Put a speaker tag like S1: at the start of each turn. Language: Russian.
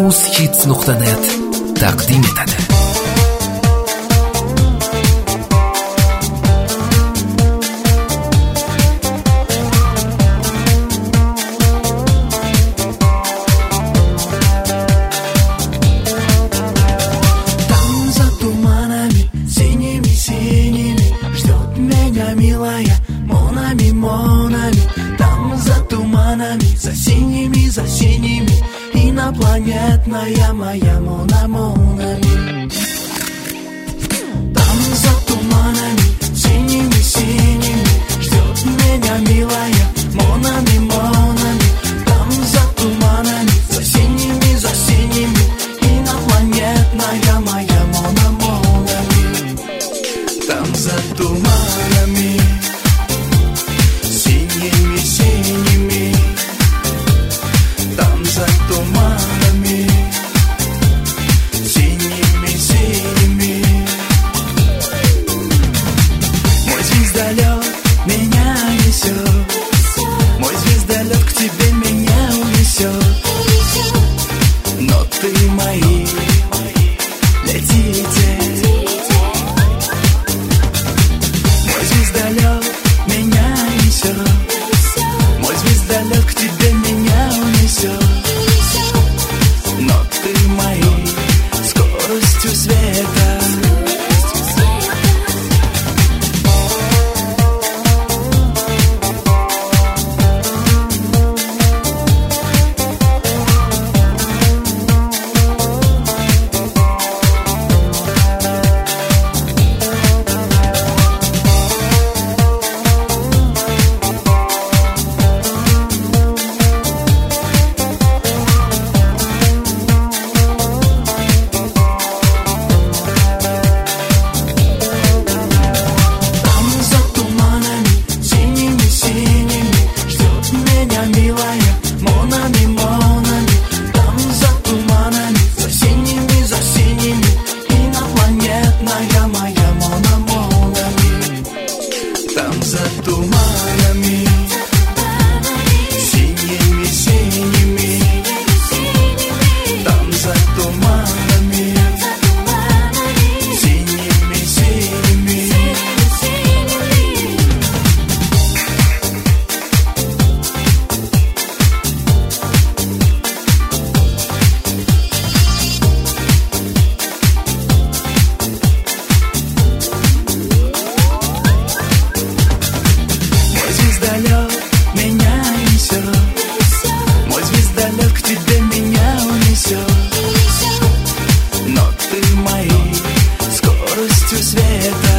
S1: uzhits.net taqdim etadi.
S2: Милая, Монами, Монами, там за туманами, за синими, инопланетная моя Монами. Там за туманами, синими, ждет меня милая, Монами, Монами, там за туманами, за синими, инопланетная моя Монами. Там за туманами, синими, там за туманами, синими. Мой звездолет меня несет, мой звездолет к тебе меня унесет. Но ты мои, летите. Мой звездолет меня несет, мой звездолет к тебе меня унесет. Но ты моей скоростью света. Милая, Монами, Монами, там за туманами, за синими, инопланетная моя Монами. Там за туманами, синими, там за туманами, синими. Звездолет меня несет, мой звездолет к тебе меня унесет. Но ты моей скоростью света.